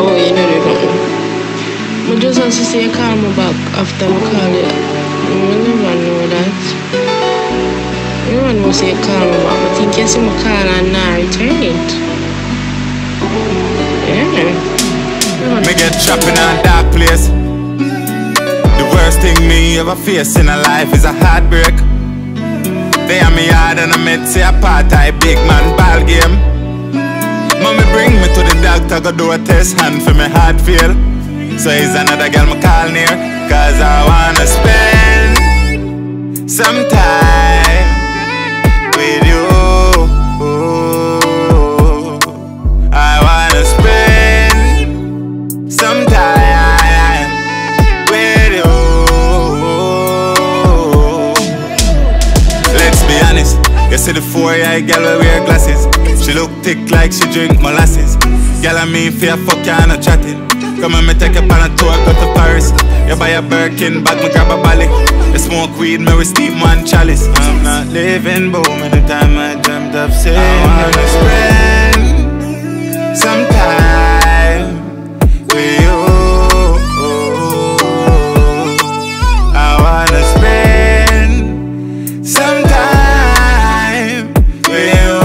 Oh, you know they don't. I just have to say call me back after I call you. You never know that. You never know say call me back. I think you see my call and now return it. Yeah. Me get trapped in a dark place. The worst thing me ever face in a life is a heartbreak. They are me hard and I met say a part-time big man ball game. Mommy bring me to the doctor, go do a test, hand for me heart fail. So is another girl me call near, cause I wanna spend some time with you. I wanna spend some time with you. Let's be honest, you see the 4-year girl will wear glasses. She look thick like she drink molasses. Girl I mean fear fuck you and no chatting. Come and me take you on a tour, go to Paris. You buy a Birkin bag, me grab a Bali. You smoke weed, me with steam one chalice. I'm not living boom anytime I dreamt of saying I wanna spend some time with you. I wanna spend some time with you.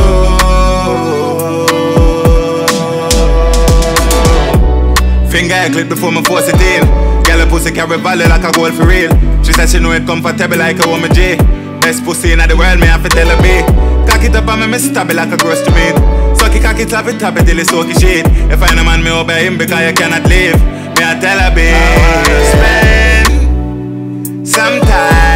Finger I clip before me force it in. Girl a pussy carry value like a gold for real. She said she know it comfortable like a woman J. Best pussy in the world, me have to tell her be. Cock it up and me stab it like a grocery meat. Suck it, cock it, tap it till it's soaky shit. If I know man, me obey him because you cannot leave. Me I tell her be. I wanna spend some time